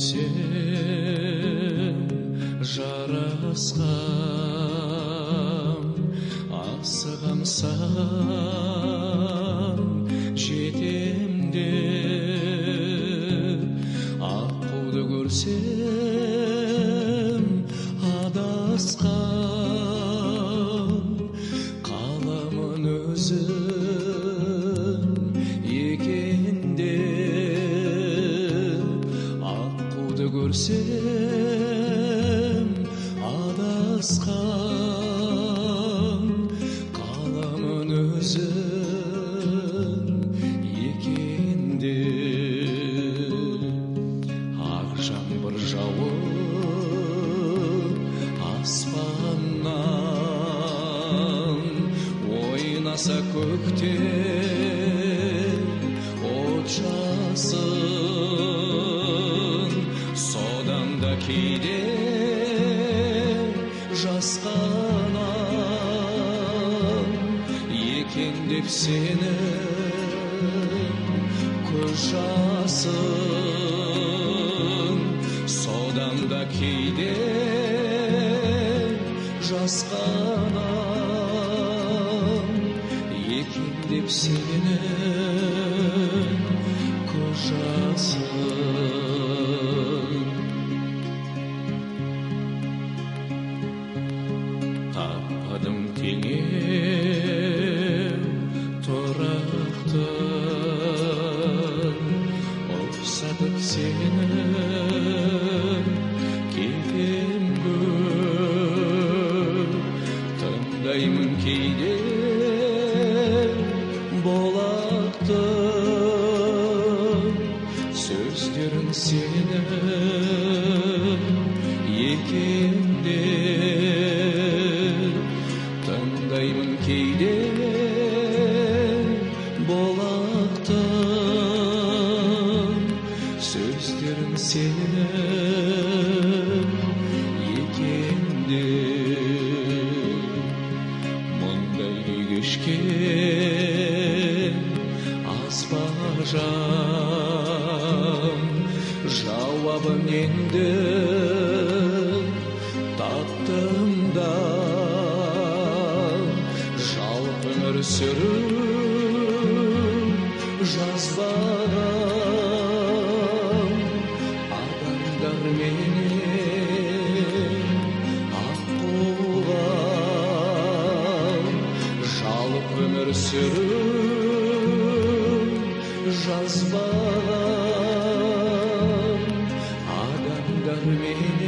көрсем жарасқам, асығам саған жетем деп, аққуды көрсем адасқам, қаламын өзің екен деп, аққуды көрсем адасқам, қаламын өзің екен деп. Ақ жаңбыр жауып аспаннан, ойнаса көктем от жасын, содан да кейде жасқанам, екен деп сенің көз жасын, содан да кейде жасқанам, екен деп сенің көз жасын. Таппадым теңеу тұрақты, ұқсатып сені кетем көп, тыңдаймын кейде болақты сөздерің сені екен деп, тыңдаймын кейде болақты сөздерің сені екен деп. Мұндай күй кешкен аз ба жан, жауабын енді таптым да, жалпы өмір сүру жазбаған адамдар менен аққуған, жалпы өмір сүру жазбаған адамдар менен